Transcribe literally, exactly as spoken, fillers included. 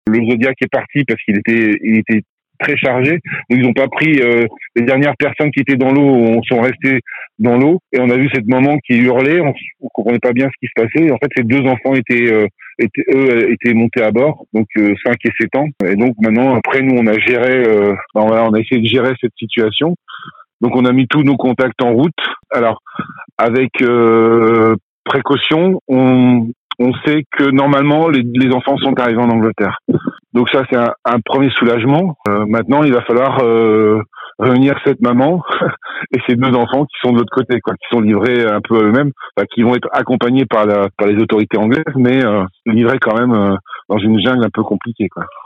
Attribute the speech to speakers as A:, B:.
A: Le Zodiac est parti parce qu'il était, il était très chargé. Donc ils n'ont pas pris euh, les dernières personnes qui étaient dans l'eau, on sont restés dans l'eau et on a vu cette maman qui hurlait. On, on comprenait pas bien ce qui se passait. Et en fait, ces deux enfants étaient, euh, étaient eux étaient montés à bord, donc euh, cinq et sept ans. Et donc maintenant, après nous, on a géré, euh, ben voilà, on a essayé de gérer cette situation. Donc on a mis tous nos contacts en route. Alors avec euh, précaution, on on sait que normalement les, les enfants sont arrivés en Angleterre. Donc ça, c'est un, un premier soulagement. Euh, maintenant, il va falloir euh, réunir cette maman et ces deux enfants qui sont de l'autre côté, quoi, qui sont livrés un peu à eux-mêmes, enfin, qui vont être accompagnés par, la, par les autorités anglaises, mais euh, livrés quand même euh, dans une jungle un peu compliquée, quoi.